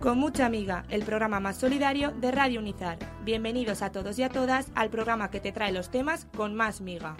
Con mucha amiga, el programa más solidario de Radio Unizar. Bienvenidos a todos y a todas al programa que te trae los temas con más miga.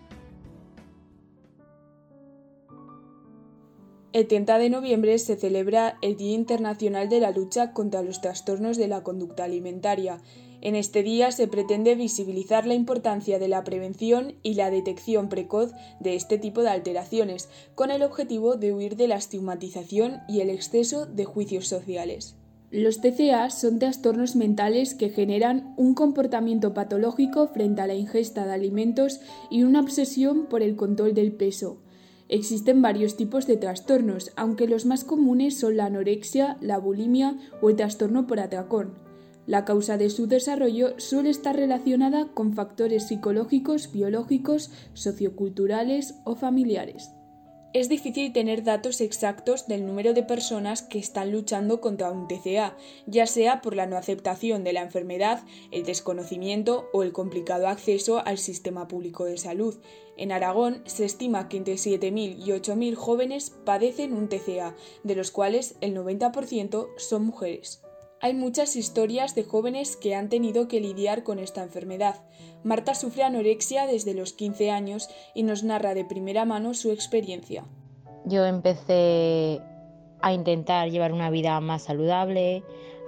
El 30 de noviembre se celebra el Día Internacional de la Lucha contra los Trastornos de la Conducta Alimentaria. En este día se pretende visibilizar la importancia de la prevención y la detección precoz de este tipo de alteraciones, con el objetivo de huir de la estigmatización y el exceso de juicios sociales. Los TCA son trastornos mentales que generan un comportamiento patológico frente a la ingesta de alimentos y una obsesión por el control del peso. Existen varios tipos de trastornos, aunque los más comunes son la anorexia, la bulimia o el trastorno por atracón. La causa de su desarrollo suele estar relacionada con factores psicológicos, biológicos, socioculturales o familiares. Es difícil tener datos exactos del número de personas que están luchando contra un TCA, ya sea por la no aceptación de la enfermedad, el desconocimiento o el complicado acceso al sistema público de salud. En Aragón se estima que entre 7.000 y 8.000 jóvenes padecen un TCA, de los cuales el 90% son mujeres. Hay muchas historias de jóvenes que han tenido que lidiar con esta enfermedad. Marta sufre anorexia desde los 15 años y nos narra de primera mano su experiencia. Yo empecé a intentar llevar una vida más saludable,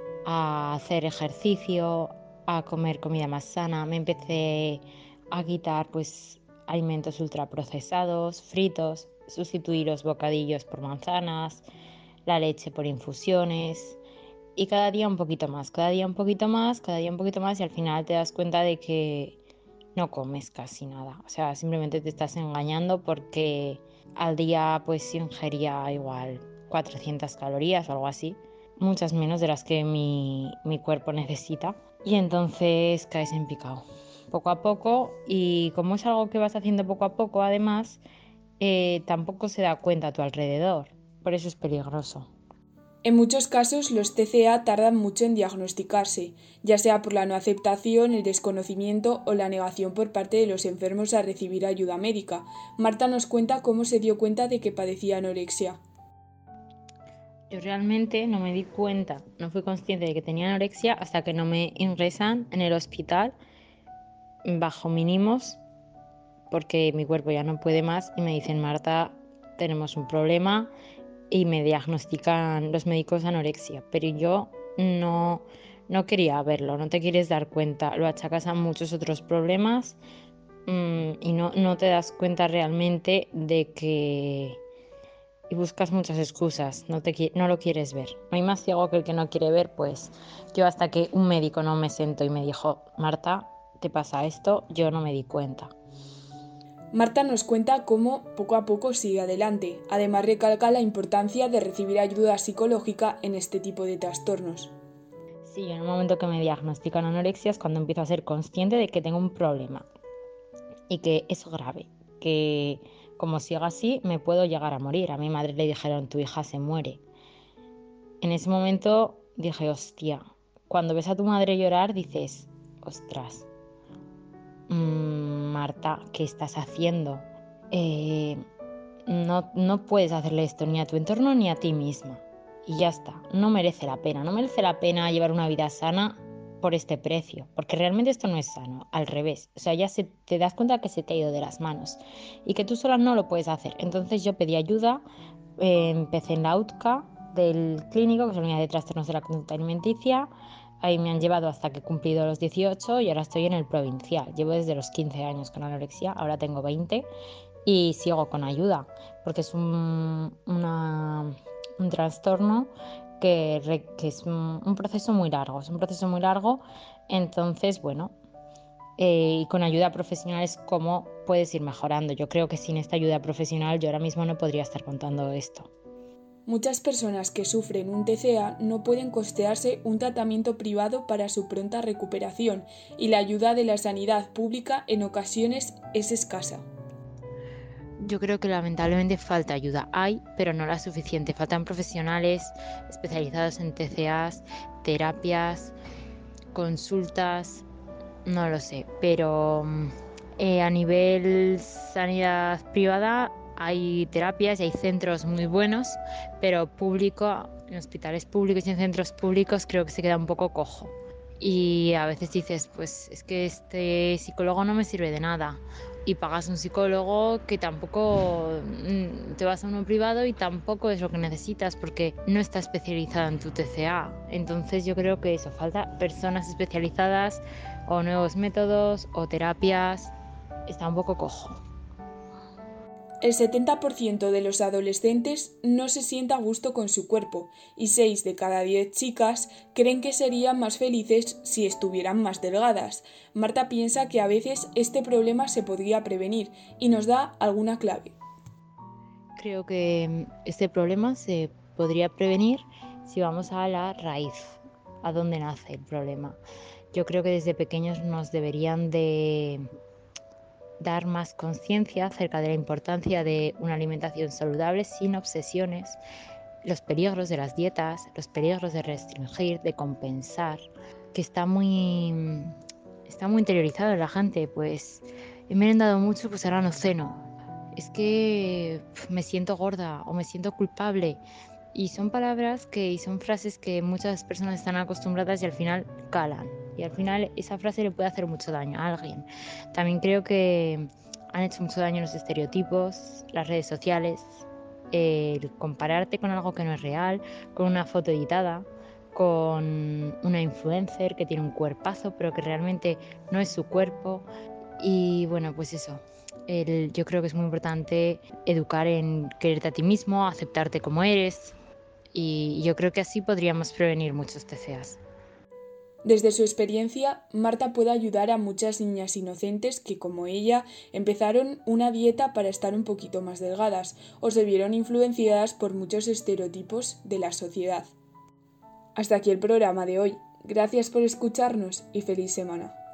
a hacer ejercicio, a comer comida más sana. Me empecé a quitar alimentos ultraprocesados, fritos, sustituir los bocadillos por manzanas, la leche por infusiones. Y cada día un poquito más, cada día un poquito más, cada día un poquito más, y al final te das cuenta de que no comes casi nada. O sea, simplemente te estás engañando porque al día ingería igual 400 calorías o algo así, muchas menos de las que mi cuerpo necesita. Y entonces caes en picado, poco a poco, y como es algo que vas haciendo poco a poco, además, tampoco se da cuenta a tu alrededor. Por eso es peligroso. En muchos casos los TCA tardan mucho en diagnosticarse, ya sea por la no aceptación, el desconocimiento o la negación por parte de los enfermos a recibir ayuda médica. Marta nos cuenta cómo se dio cuenta de que padecía anorexia. Yo realmente no me di cuenta, no fui consciente de que tenía anorexia hasta que no me ingresan en el hospital bajo mínimos porque mi cuerpo ya no puede más y me dicen: Marta, tenemos un problema, y me diagnostican los médicos anorexia, pero yo no quería verlo, no te quieres dar cuenta, lo achacas a muchos otros problemas y no te das cuenta realmente de que... y buscas muchas excusas, no lo quieres ver. No hay más ciego que el que no quiere ver. Pues yo, hasta que un médico no me sentó y me dijo: Marta, te pasa esto, yo no me di cuenta. Marta nos cuenta cómo poco a poco sigue adelante. Además recalca la importancia de recibir ayuda psicológica en este tipo de trastornos. Sí, en el momento que me diagnostican anorexia es cuando empiezo a ser consciente de que tengo un problema y que es grave, que como siga así me puedo llegar a morir. A mi madre le dijeron: tu hija se muere. En ese momento dije: hostia. Cuando ves a tu madre llorar dices: ostras, Marta, ¿qué estás haciendo? No puedes hacerle esto ni a tu entorno ni a ti misma. Y ya está, no merece la pena llevar una vida sana por este precio, porque realmente esto no es sano, al revés. O sea, te das cuenta que se te ha ido de las manos y que tú sola no lo puedes hacer. Entonces yo pedí ayuda, empecé en la UTCA del clínico, que es la unidad de trastornos de la conducta alimenticia. Ahí me han llevado hasta que he cumplido los 18 y ahora estoy en el provincial. Llevo desde los 15 años con anorexia, ahora tengo 20 y sigo con ayuda, porque es un trastorno que es un proceso muy largo, entonces y con ayuda profesional es como puedes ir mejorando. Yo creo que sin esta ayuda profesional yo ahora mismo no podría estar contando esto. Muchas personas que sufren un TCA no pueden costearse un tratamiento privado para su pronta recuperación y la ayuda de la sanidad pública en ocasiones es escasa. Yo creo que lamentablemente falta ayuda. Hay, pero no la suficiente. Faltan profesionales especializados en TCAs, terapias, consultas, no lo sé. Pero a nivel sanidad privada hay terapias y hay centros muy buenos, pero público en hospitales públicos y en centros públicos creo que se queda un poco cojo. Y a veces dices, pues es que este psicólogo no me sirve de nada. Y pagas un psicólogo que tampoco te vas a uno privado y tampoco es lo que necesitas porque no está especializado en tu TCA. Entonces yo creo que eso, falta personas especializadas o nuevos métodos o terapias. Está un poco cojo. El 70% de los adolescentes no se siente a gusto con su cuerpo y 6 de cada 10 chicas creen que serían más felices si estuvieran más delgadas. Marta piensa que a veces este problema se podría prevenir y nos da alguna clave. Creo que este problema se podría prevenir si vamos a la raíz, a dónde nace el problema. Yo creo que desde pequeños nos deberían de dar más conciencia acerca de la importancia de una alimentación saludable sin obsesiones, los peligros de las dietas, los peligros de restringir, de compensar, que está muy interiorizado en la gente, pues he merendado mucho, pues ahora no ceno. Es que me siento gorda o me siento culpable. Y son palabras y son frases que muchas personas están acostumbradas y al final calan. Y al final esa frase le puede hacer mucho daño a alguien. También creo que han hecho mucho daño los estereotipos, las redes sociales, el compararte con algo que no es real, con una foto editada, con una influencer que tiene un cuerpazo pero que realmente no es su cuerpo. Y bueno, pues eso, yo creo que es muy importante educar en quererte a ti mismo, aceptarte como eres, y yo creo que así podríamos prevenir muchos TCAs. Desde su experiencia, Marta puede ayudar a muchas niñas inocentes que, como ella, empezaron una dieta para estar un poquito más delgadas o se vieron influenciadas por muchos estereotipos de la sociedad. Hasta aquí el programa de hoy. Gracias por escucharnos y feliz semana.